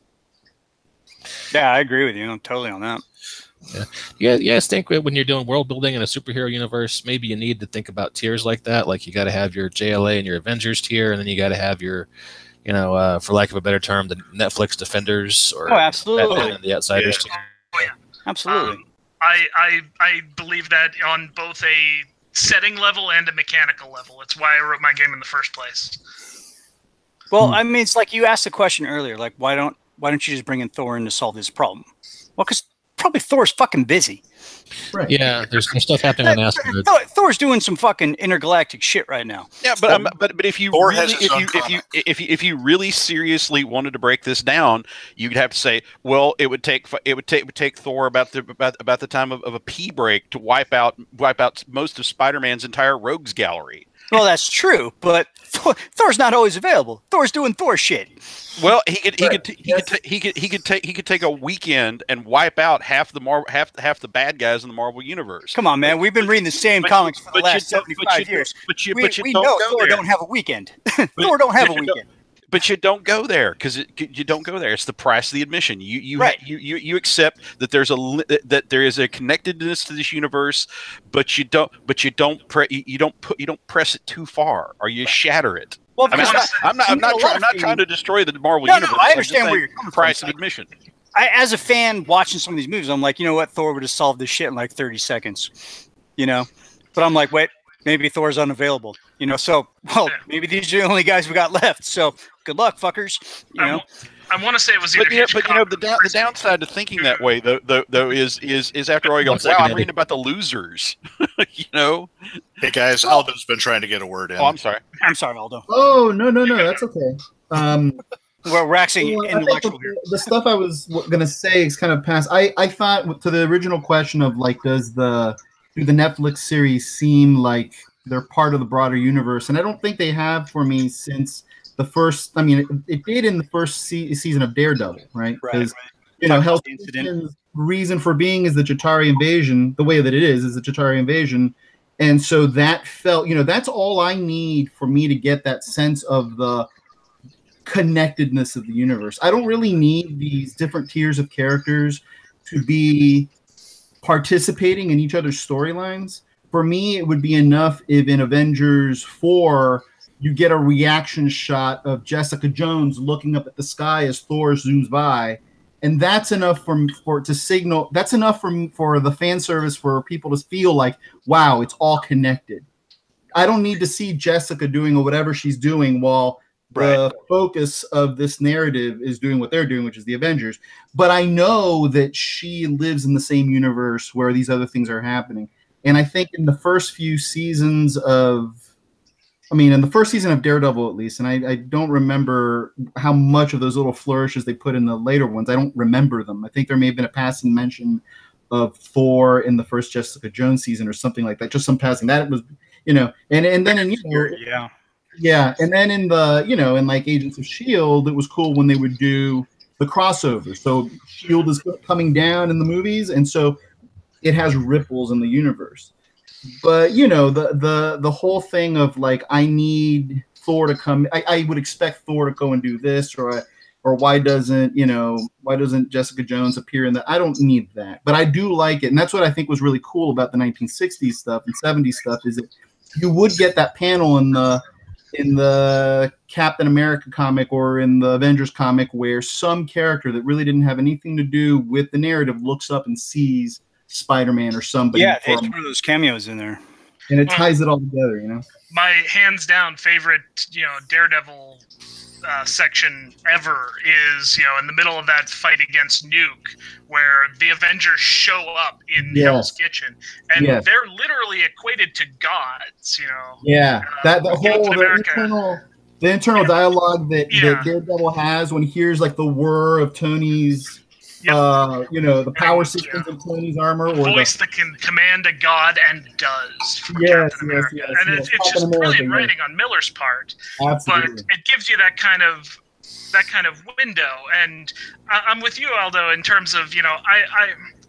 Yeah, I agree with you. I'm totally on that. Yeah, yeah. I think when you're doing world building in a superhero universe, maybe you need to think about tiers like that. Like you got to have your J L A and your Avengers tier, and then you got to have your, you know, uh, for lack of a better term, the Netflix Defenders or Oh, absolutely. Batman and the Outsiders Yeah. tier. Oh, yeah. Absolutely. Um, I, I I believe that on both a setting level and a mechanical level. It's why I wrote my game in the first place. Well, Hmm. I mean, it's like you asked the question earlier, like why don't why don't you just bring in Thor in to solve this problem? Well, because probably Thor's fucking busy. Right. Yeah, there's, there's stuff happening on asteroids. Thor, Thor's doing some fucking intergalactic shit right now. Yeah, but um, but but if you Thor really, has his if own you, if you comic. if you if you really seriously wanted to break this down, you'd have to say, well, it would take it would take it would take Thor about the about, about the time of, of a pee break to wipe out wipe out most of Spider-Man's entire rogues gallery. Well, that's true, but Thor, Thor's not always available. Thor's doing Thor shit. Well, he could he Right. could he could ta- he could he could take he could take a weekend and wipe out half the Mar- half half the bad guys in the Marvel universe. Come on, man. We've been reading the same But- comics for the but you last don't- but seventy-five you don't- years. But you We, but you we don't know go Thor there. don't have a weekend. Thor don't have a but you don't- weekend. But you don't go there because you don't go there. It's the price of the admission. You you Right. you, you you accept that there's a li- that there is a connectedness to this universe, but you don't but you don't pre- you don't put you don't press it too far or you shatter it. Well, I mean, because I'm not I'm not, I'm not, a try, lot I'm of not things- trying to destroy the Marvel No, no, universe. I I'm just understand where saying you're coming from. price of Like, admission. I, as a fan watching some of these movies, I'm like, you know what? Thor would have solved this shit in like thirty seconds, you know? But I'm like, wait, maybe Thor's unavailable, you know? So, well, Yeah. maybe these are the only guys we got left. So, good luck, fuckers. You I know? wa- I want to say it was either But you, know, but you know Hitchcock the, or down, the Chris- downside to thinking that way though, though, though is is is after all you go, One wow, second, I'm Andy. reading about the losers. you know? Hey guys, Aldo's been trying to get a word in. Oh, I'm sorry. I'm sorry, Aldo. Oh no no no, that's okay. Um, We're waxing well, I think intellectual here. the, the stuff I was w- gonna say is kind of past. I I thought to the original question of like, does the do the Netflix series seem like they're part of the broader universe? And I don't think they have for me since the first. I mean, it, it did in the first se- season of Daredevil, right? Right, Because you know, Talk about Hell's the incident. Kitchen's reason for being is the Chitauri invasion. The way that it is is the Chitauri invasion, and so that felt, you know, that's all I need for me to get that sense of the connectedness of the universe. I don't really need these different tiers of characters to be participating in each other's storylines. For me, it would be enough if in Avengers four you get a reaction shot of Jessica Jones looking up at the sky as Thor zooms by, and that's enough for for to signal. That's enough for for the fan service for people to feel like, wow, it's all connected. I don't need to see Jessica doing or whatever she's doing while the Right. focus of this narrative is doing what they're doing, which is the Avengers. But I know that she lives in the same universe where these other things are happening. And I think in the first few seasons of, I mean, in the first season of Daredevil, at least, and I, I don't remember how much of those little flourishes they put in the later ones. I don't remember them. I think there may have been a passing mention of Thor in the first Jessica Jones season or something like that. Just some passing. That was, you know, and, and then in, you know, Yeah. yeah, and then in the, you know, in like Agents of S H I E L D, it was cool when they would do the crossover. So S H I E L D is coming down in the movies, and so it has ripples in the universe. But you know, the the the whole thing of like, I need Thor to come. I, I would expect Thor to go and do this, or or why doesn't you know why doesn't Jessica Jones appear in that? I don't need that, but I do like it, and that's what I think was really cool about the nineteen sixties stuff and seventies stuff, is that you would get that panel in the in the Captain America comic or in the Avengers comic where some character that really didn't have anything to do with the narrative looks up and sees Spider-Man or somebody. Yeah, they from, threw those cameos in there. and it ties it all together, you know? My hands down favorite, you know, Daredevil uh, section ever is, you know, in the middle of that fight against Nuke, where the Avengers show up in Yes. Hell's Kitchen, and Yes. they're literally equated to gods, you know. Yeah, Uh, that the Captain whole the America. internal the internal dialogue that, Yeah. that Daredevil has when he hears like the whir of Tony's, Yep. uh, you know, the power And, systems yeah. of Tony's armor, or Voice the, that can command a god and does for Yes, Captain yes, America. yes, and yes. it's, it's Captain just America, brilliant yeah. writing on Miller's part. But absolutely. it gives you that kind of that kind of window. And I, I'm with you, Aldo, in terms of, you know, I, I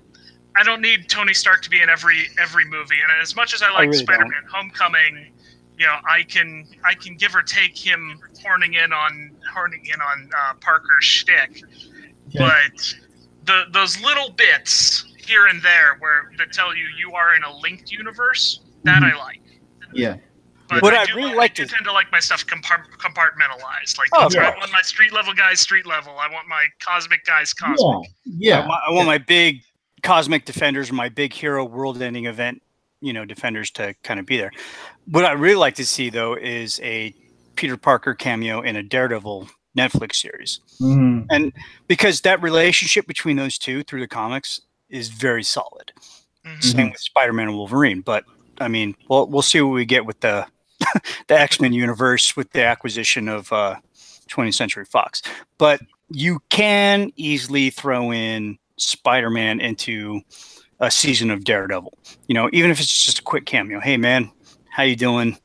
I don't need Tony Stark to be in every every movie. And as much as I like really Spider-Man: Homecoming, you know, I can I can give or take him horning in on horning in on uh, Parker's shtick, Yeah. but the those little bits here and there where that tell you you are in a linked universe, that Mhm. I like. Yeah. But What I, I do, really I like do is- tend to like my stuff compart- compartmentalized. Like, Oh, let's- yeah. I want my street level guys street level. I want my cosmic guys cosmic. Yeah. I Yeah. want, I want my big cosmic defenders, my big hero world-ending event, you know, defenders to kind of be there. What I really like to see though is a Peter Parker cameo in a Daredevil Netflix series, Mhm. and because that relationship between those two through the comics is very solid. Mhm. Same with Spider-Man and Wolverine, but I mean, we'll we'll see what we get with the the X-Men universe with the acquisition of uh, twentieth Century Fox. But you can easily throw in Spider-Man into a season of Daredevil. You know, even if it's just a quick cameo. Hey, man, how you doing?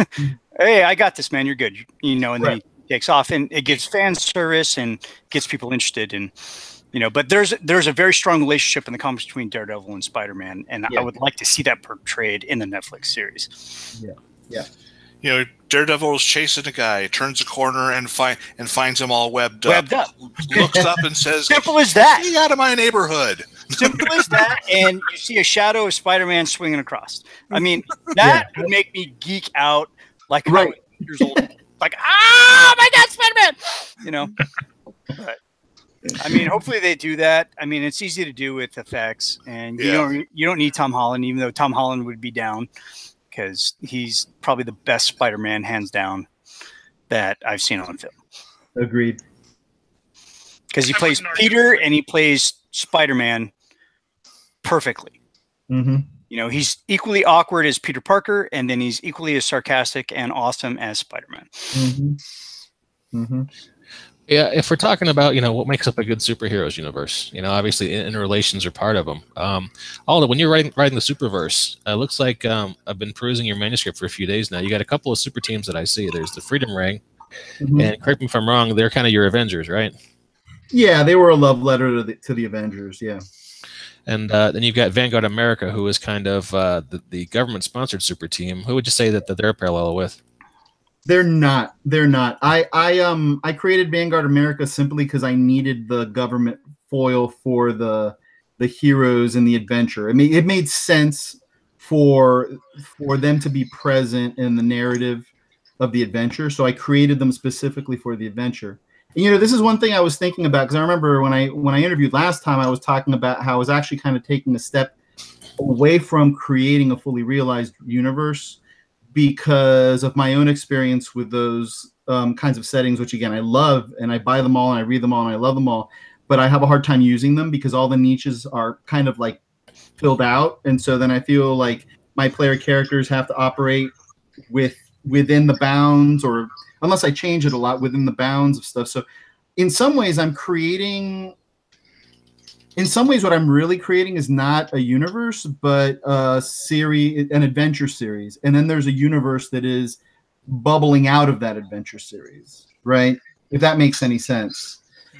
Hey, I got this, man. You're good. You know, and then Right. he takes off, and it gives fan service and gets people interested in. You know, but there's there's a very strong relationship in the comics between Daredevil and Spider-Man, and Yeah. I would like to see that portrayed in the Netflix series. You know, Daredevil is chasing a guy, turns a corner and find and finds him all webbed up. Webbed up. Looks up and says, Simple as that. "Get out of my neighborhood." Simple as that. And you see a shadow of Spider-Man swinging across. I mean, that would make me geek out like I Right. was years old. Like, ah, my God, Spider-Man! You know. But, I mean, hopefully they do that. I mean, it's easy to do with effects, and you Yeah. don't you don't need Tom Holland, even though Tom Holland would be down because he's probably the best Spider-Man, hands down, that I've seen on film. Agreed. Because he I plays wouldn't argue Peter with that. and he plays Spider-Man perfectly. Mm-hmm. You know, he's equally awkward as Peter Parker, and then he's equally as sarcastic and awesome as Spider-Man. Mm-hmm. Mm-hmm. Yeah, if we're talking about, you know, what makes up a good superheroes universe, you know, obviously in- interrelations are part of them. Um, although when you're writing writing the Superverse, it looks like um, I've been perusing your manuscript for a few days now. You got a couple of super teams that I see. There's the Freedom Ring, Mm-hmm. and correct me if I'm wrong, they're kind of your Avengers, right? Yeah, they were a love letter to the, to the Avengers. Yeah. And uh, then you've got Vanguard America, who is kind of uh, the, the government-sponsored super team. Who would you say that, that they're a parallel with? They're not. They're not. I I um I created Vanguard America simply because I needed the government foil for the the heroes and the adventure. I mean, it made sense for for them to be present in the narrative of the adventure. So I created them specifically for the adventure. And, you know, this is one thing I was thinking about, because I remember when I when I interviewed last time, I was talking about how I was actually kind of taking a step away from creating a fully realized universe, because of my own experience with those um, kinds of settings, which again I love, and I buy them all and I read them all and I love them all, but I have a hard time using them because all the niches are kind of like filled out, and so then I feel like my player characters have to operate with within the bounds, or unless I change it a lot, within the bounds of stuff. So in some ways I'm creating in some ways what I'm really creating is not a universe, but a series, an adventure series, and then there's a universe that is bubbling out of that adventure series, right? If that makes any sense.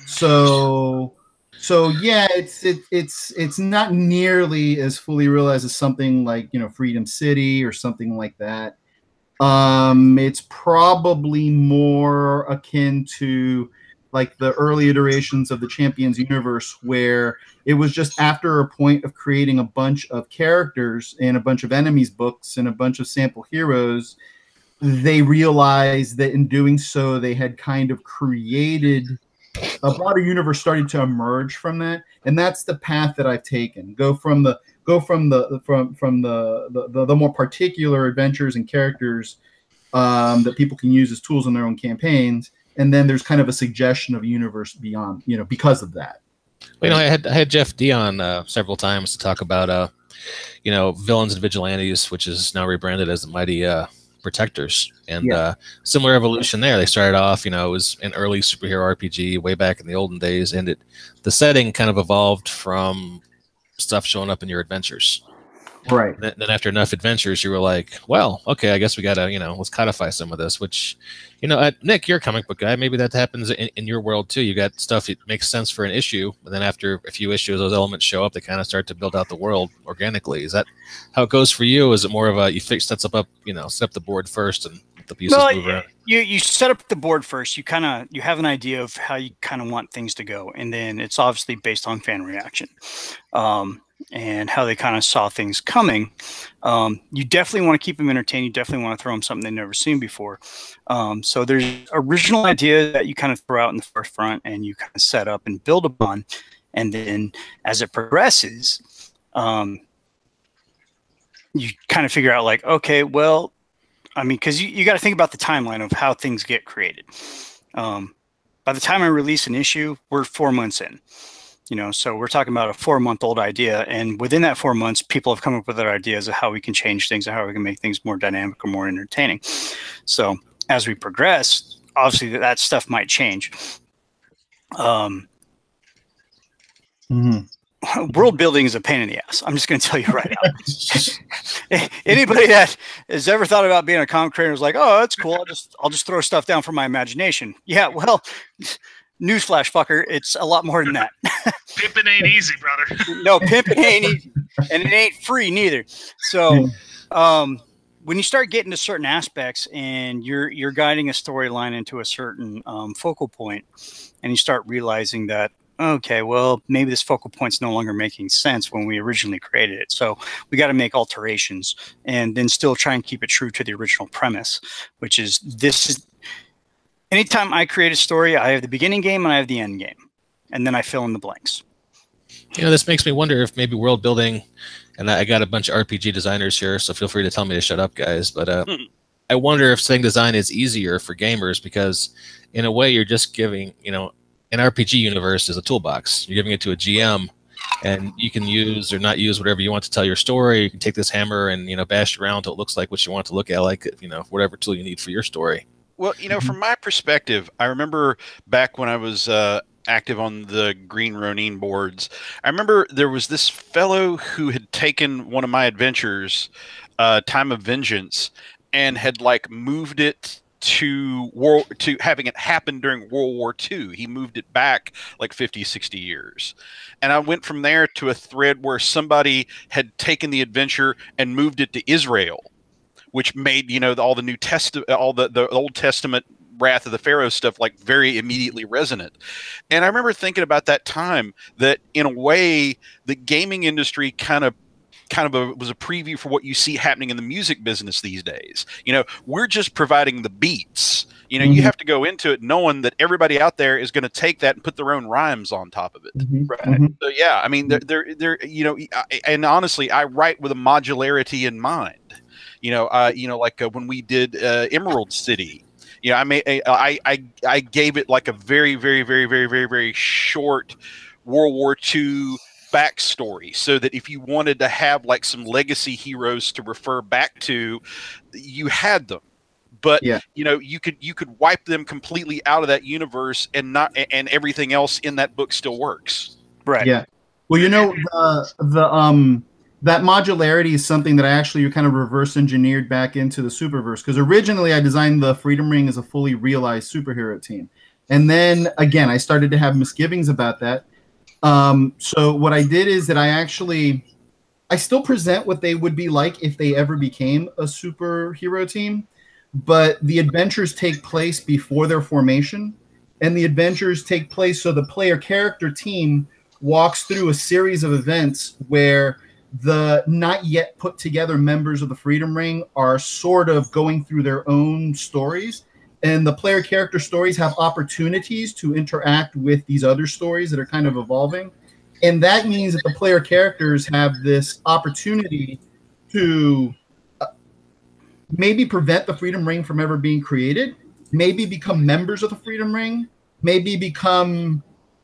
So So yeah, it's it, it's it's not nearly as fully realized as something like, you know, Freedom City or something like that. Um, it's probably more akin to like the early iterations of the Champions universe, where it was just after a point of creating a bunch of characters and a bunch of enemies books and a bunch of sample heroes, they realized that in doing so they had kind of created a broader universe starting to emerge from that, and that's the path that I've taken. Go from the go from the from from the the, the, the more particular adventures and characters um, that people can use as tools in their own campaigns, and then there's kind of a suggestion of a universe beyond, you know, because of that. Well, you know, I had I had Jeff D on uh, several times to talk about uh, you know, Villains and Vigilantes, which is now rebranded as the Mighty uh, Protectors, and Yeah. uh, similar evolution there. They started off, you know, it was an early superhero R P G way back in the olden days, and it the setting kind of evolved from stuff showing up in your adventures. Right. Then, then after enough adventures, you were like, well, okay, I guess we gotta, you know, let's codify some of this. Which, you know, uh, Nick, you're a comic book guy. Maybe that happens in, in your world too. You got stuff that makes sense for an issue, but then after a few issues, those elements show up. They kind of start to build out the world organically. Is that how it goes for you? Is it more of a you fix sets up, up, you know, set up the board first and the pieces Well, move around? you you set up the board first. You kind of you have an idea of how you kind of want things to go, and then it's obviously based on fan reaction. Um, and how they kind of saw things coming. Um, you definitely want to keep them entertained. You definitely want to throw them something they've never seen before. Um, so there's original idea that you kind of throw out in the first front and you kind of set up and build upon. And then as it progresses, um, you kind of figure out like, okay, well, I mean, because you, you got to think about the timeline of how things get created. Um, by the time I release an issue, we're four months in. You know, so we're talking about a four-month-old idea, and within that four months, people have come up with their ideas of how we can change things and how we can make things more dynamic or more entertaining. So as we progress, obviously that stuff might change. Um, Mm-hmm. World building is a pain in the ass. I'm just going to tell you right now. Anybody that has ever thought about being a comic creator is like, oh, that's cool. I'll just I'll just throw stuff down from my imagination. Yeah, well. Newsflash, fucker, it's a lot more than that. Pimping ain't easy, brother. No, pimping ain't easy, and it ain't free neither. So, um, when you start getting to certain aspects, and you're you're guiding a storyline into a certain um, focal point, and you start realizing that, okay, well, maybe this focal point's no longer making sense when we originally created it. So we got to make alterations, and then still try and keep it true to the original premise, which is this is. Anytime I create a story, I have the beginning game and I have the end game, and then I fill in the blanks. You know, this makes me wonder if maybe world building, and I got a bunch of R P G designers here, so feel free to tell me to shut up, guys. But uh, hmm. I wonder if setting design is easier for gamers because, in a way, you're just giving, you know, an R P G universe is a toolbox. You're giving it to a G M, and you can use or not use whatever you want to tell your story. You can take this hammer and, you know, bash it around until it looks like what you want it to look at, like, you know, whatever tool you need for your story. Well, you know, from my perspective, I remember back when I was uh, active on the Green Ronin boards, I remember there was this fellow who had taken one of my adventures, uh, Time of Vengeance, and had like moved it to world to having it happen during World War Two. He moved it back like fifty, sixty years. And I went from there to a thread where somebody had taken the adventure and moved it to Israel, which made, you know, all the New Testament, all the, the Old Testament Wrath of the Pharaoh stuff like very immediately resonant. And I remember thinking about that time that in a way the gaming industry kind of kind of a, was a preview for what you see happening in the music business these days. You know, we're just providing the beats. You know, mm-hmm. you have to go into it knowing that everybody out there is going to take that and put their own rhymes on top of it. Mm-hmm. Right. Mm-hmm. So, yeah, I mean, they're, they're, they're, you know, and honestly, I write with a modularity in mind. You know, uh, you know, like uh, when we did uh, Emerald City, You know, I may I I I gave it like a very very very very very very short World War Two backstory, so that if you wanted to have like some legacy heroes to refer back to, you had them. But Yeah. you know, you could you could wipe them completely out of that universe, and not and everything else in that book still works. Right. Yeah. Well, you know, the the um that modularity is something that I actually kind of reverse engineered back into the Superverse, because originally I designed the Freedom Ring as a fully realized superhero team, and then again I started to have misgivings about that. Um, so what I did is that I actually I still present what they would be like if they ever became a superhero team, but the adventures take place before their formation, and the adventures take place so the player character team walks through a series of events where the not yet put together members of the Freedom Ring are sort of going through their own stories, and the player character stories have opportunities to interact with these other stories that are kind of evolving. And that means that the player characters have this opportunity to uh, maybe prevent the Freedom Ring from ever being created, maybe become members of the Freedom Ring, maybe become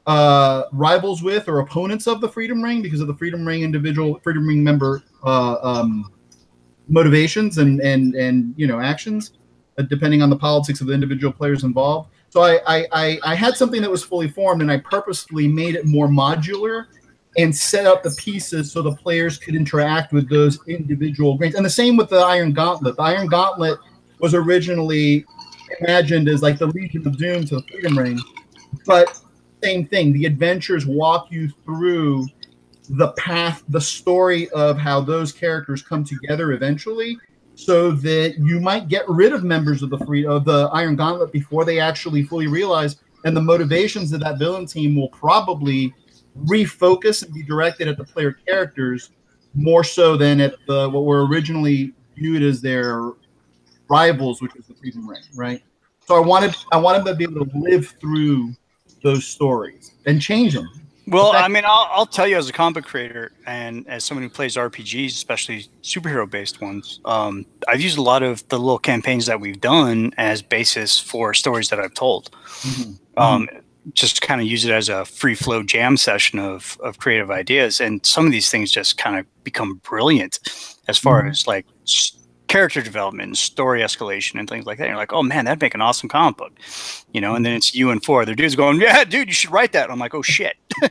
uh, rivals with or opponents of the Freedom Ring because of the Freedom Ring individual Freedom Ring member uh, um, motivations and and and you know actions, uh, depending on the politics of the individual players involved. So I, I I I had something that was fully formed, and I purposefully made it more modular and set up the pieces so the players could interact with those individual grains. And the same with the Iron Gauntlet. The Iron Gauntlet was originally imagined as like the Legion of Doom to the Freedom Ring, but same thing. The adventures walk you through the path, the story of how those characters come together eventually, so that you might get rid of members of the free of the Iron Gauntlet before they actually fully realize, and the motivations of that villain team will probably refocus and be directed at the player characters more so than at the what were originally viewed as their rivals, which was the Freedom Ring, right? So I wanted I wanted them to be able to live through those stories and change them. Well, I mean, I'll, I'll tell you as a comic creator and as someone who plays R P Gs, especially superhero-based ones, um, I've used a lot of the little campaigns that we've done as basis for stories that I've told. Mm-hmm. Um, just kind of use it as a free-flow jam session of, of creative ideas. And some of these things just kind of become brilliant as far mm-hmm. as like character development and story escalation and things like that. And you're like, oh man, that'd make an awesome comic book, you know. And then it's you and four other dudes going, yeah, dude, you should write that. And I'm like, oh shit,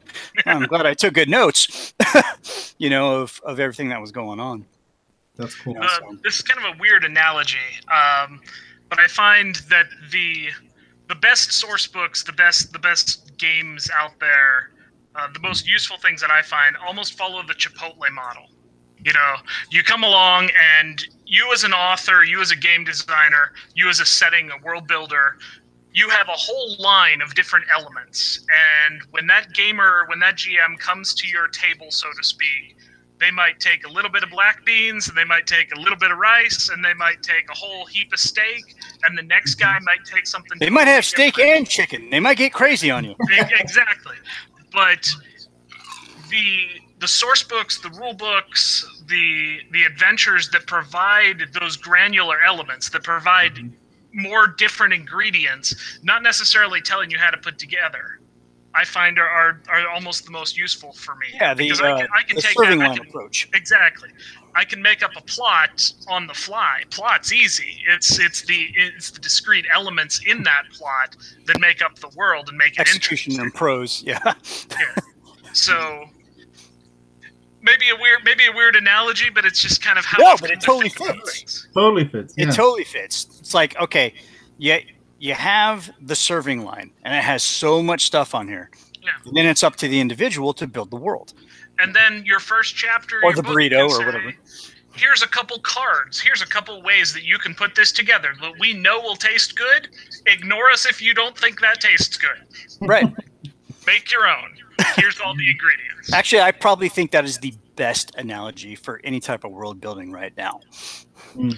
I'm glad I took good notes, you know, of, of everything that was going on. That's cool. You know, so. uh, this is kind of a weird analogy, um, but I find that the the best source books, the best the best games out there, uh, the most useful things that I find almost follow the Chipotle model. You know, you come along and you as an author, you as a game designer, you as a setting, a world builder, you have a whole line of different elements. And when that gamer, when that G M comes to your table, so to speak, they might take a little bit of black beans, and they might take a little bit of rice, and they might take a whole heap of steak, and the next guy might take something. They might have steak and chicken. They might get crazy on you. Exactly. But the the source books, the rule books, the the adventures that provide those granular elements, that provide mm-hmm. more different ingredients, not necessarily telling you how to put together, I find are are, are almost the most useful for me. Yeah, the, because uh, I can, I can the take serving that, line I can, approach. Exactly. I can make up a plot on the fly. Plot's easy. It's it's the it's the discrete elements in that plot that make up the world and make it execution interesting. And prose. Yeah. Yeah. So. Maybe a weird, maybe a weird analogy, but it's just kind of how. No, but it totally fits. Totally fits. It yeah. totally fits. It's like, okay, yeah, you have the serving line, and it has so much stuff on here. Yeah. And then it's up to the individual to build the world. And then your first chapter, or your the book, burrito, say, or whatever. Here's a couple cards. Here's a couple ways that you can put this together that we know will taste good. Ignore us if you don't think that tastes good. Right. Make your own. Here's all the ingredients. Actually, I probably think that is the best analogy for any type of world building right now. Mm.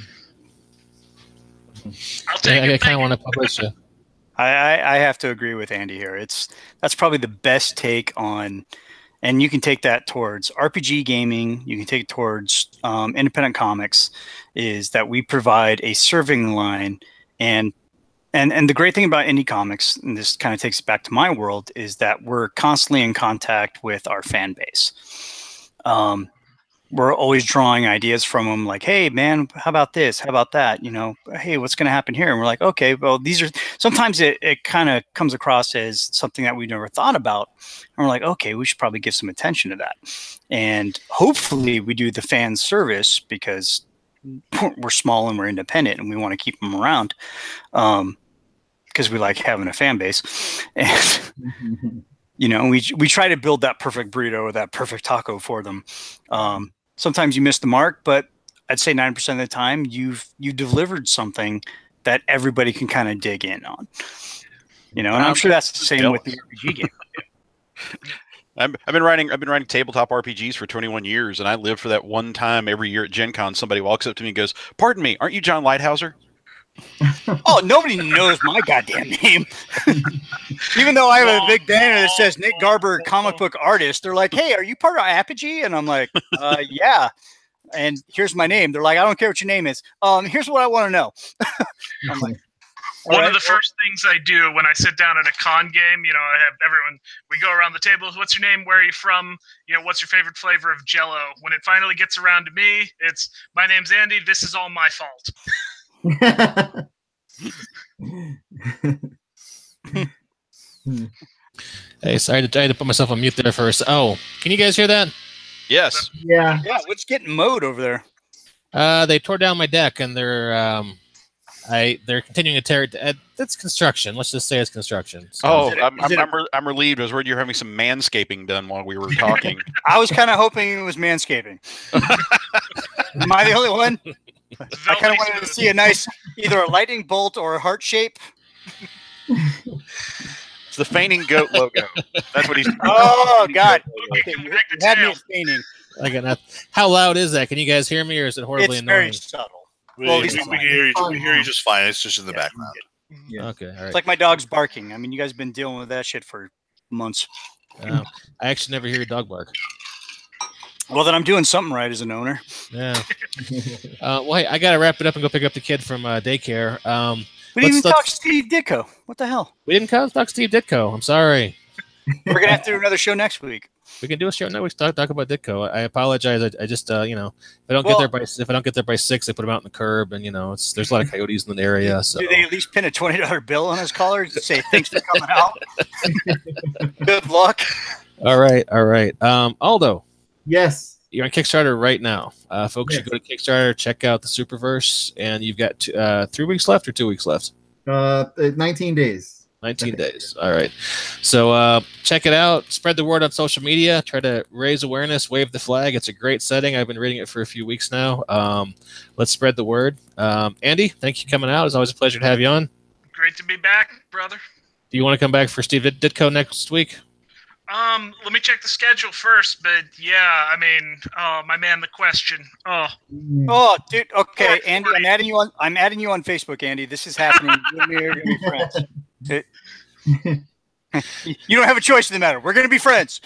I'll take I, it. I kind of want to publish it. I, I, I have to agree with Andy here. It's that's probably the best take on, and you can take that towards R P G gaming. You can take it towards um, independent comics. Is that we provide a serving line, and And and the great thing about indie comics, and this kind of takes it back to my world, is that we're constantly in contact with our fan base. Um, we're always drawing ideas from them, like, hey, man, how about this? How about that? You know, hey, what's going to happen here? And we're like, okay, well, these are sometimes it, it kind of comes across as something that we've never thought about. And we're like, okay, we should probably give some attention to that. And hopefully we do the fan service because we're small and we're independent and we want to keep them around um, because we like having a fan base. And, you know, we we try to build that perfect burrito or that perfect taco for them. Um, sometimes you miss the mark, but I'd say ninety percent of the time you've you delivered something that everybody can kind of dig in on. You know, and I'm sure that's the same with the R P G game. I've, I've been writing. I've been writing tabletop R P Gs for twenty-one years, and I live for that one time every year at Gen Con. Somebody walks up to me and goes, "Pardon me, aren't you John Lighthouser?" Oh, nobody knows my goddamn name. Even though I have a big banner that says Nick Garber, comic book artist, they're like, "Hey, are you part of Apogee?" And I'm like, uh, "Yeah." And here's my name. They're like, "I don't care what your name is. Um, here's what I want to know." I'm like, One right. of the first things I do when I sit down at a con game, you know, I have everyone, we go around the table. What's your name? Where are you from? You know, what's your favorite flavor of Jell-O? When it finally gets around to me, it's, my name's Andy. This is all my fault. Hey, sorry to, I had to put myself on mute there first. Oh, can you guys hear that? Yes. Yeah. Yeah, what's getting mowed over there? Uh, they tore down my deck, and they're um, I they're continuing to tear it. Uh, that's construction. Let's just say it's construction. So- Oh, Is it- I'm, is I'm, it a- I'm, re- I'm relieved. I was worried you were having some manscaping done while we were talking. I was kind of hoping it was manscaping. Am I the only one? I kind of wanted to see a nice, either a lightning bolt or a heart shape. It's the fainting goat logo. That's what he's. Oh God! Okay, Okay, you connect the had me tail. at fainting. I got that. How loud is that? Can you guys hear me, or is it horribly It's annoying? very subtle. We, Well, we, at least we can hear you. We can hear you just fine. It's just in the Yeah. background. Yeah. Okay, all right. It's like my dog's barking. I mean, you guys have been dealing with that shit for months. Uh, I actually never hear your dog bark. Well, then I'm doing something right as an owner. Yeah. Uh, well, hey, I gotta wrap it up and go pick up the kid from uh, daycare. Um, We didn't Let's- even talk let's- Steve Ditko. What the hell? we didn't call talk Steve Ditko. I'm sorry. We're gonna have to do another show next week. We can do a show next week. Talk, talk about Ditko. I apologize. I, I just, uh, you know, if I don't Well- get there by if I don't get there by six, they put him out in the curb, and you know, it's there's a lot of coyotes in the area. So Do they at least pin a twenty dollar bill on his collar to say thanks for coming out? Good luck. all right, all right. Um, Aldo, Yes. you're on Kickstarter right now. Uh, folks Yes. should go to Kickstarter, check out the Superverse, and you've got two, uh, three weeks left or two weeks left. Uh, nineteen days. nineteen days. All right. So uh, check it out. Spread the word on social media. Try to raise awareness. Wave the flag. It's a great setting. I've been reading it for a few weeks now. Um, let's spread the word. Um, Andy, thank you for coming out. It's always a pleasure to have you on. Great to be back, brother. Do you want to come back for Steve Ditko next week? Um, let me check the schedule first, but yeah, I mean, oh, my man, the question. Oh, Oh, dude. Okay, Andy, I'm adding you on. I'm adding you on Facebook, Andy. This is happening. You and me are gonna be friends. It- you don't have a choice in the matter. We're gonna be friends.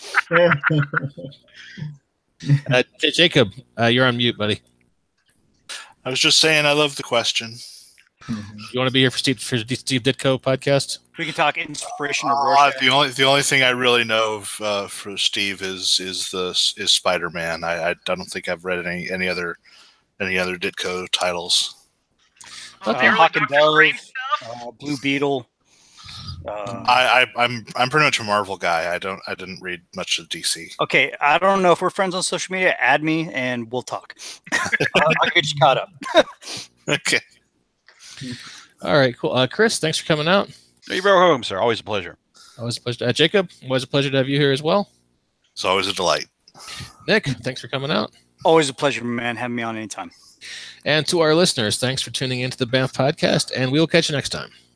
Uh, J- Jacob, uh, you're on mute, buddy. I was just saying, I love the question. You want to be here for Steve for the Steve Ditko podcast? We can talk inspiration of Uh, Rorschach. the only the only thing I really know of, uh, for Steve is is the is Spider Man. I, I don't think I've read any any other any other Ditko titles. oh, Okay. the early Hawk and Doctor Green Dove. stuff? Uh, Blue Beetle. Uh, I, I I'm I'm pretty much a Marvel guy. I don't I didn't read much of D C. okay, I don't know if we're friends on social media. Add me and we'll talk. I'll, I'll get you caught up. Okay. All right, cool. Uh, Chris, thanks for coming out. You're very welcome, sir. Always a pleasure. Always a pleasure. Uh, Jacob, always a pleasure to have you here as well. It's always a delight. Nick, thanks for coming out. Always a pleasure, man. Have me on anytime. And to our listeners, thanks for tuning into the Banff podcast, and we'll catch you next time.